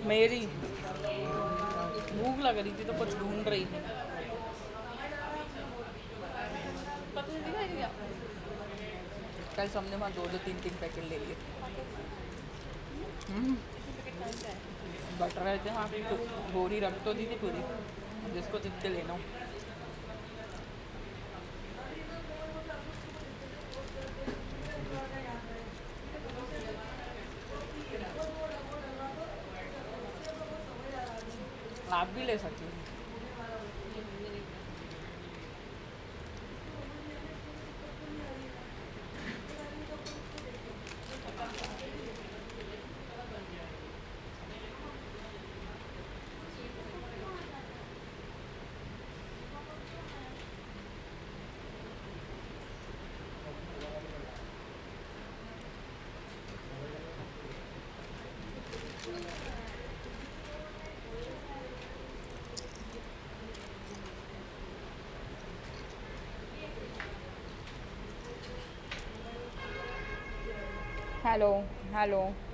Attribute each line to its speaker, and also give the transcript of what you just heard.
Speaker 1: मेरी भूख लग रही थी तो कुछ ढूंढ रही थी। पता नहीं दिखाई दिया। कल हमने वहाँ दो दो तीन तीन पैकेट ले लिए। बट रहे थे हाँ, तो बोरी रख तो दी थी पूरी, जिसको जितने लेना हो। आप भी ले सकती हैं। Hello hello.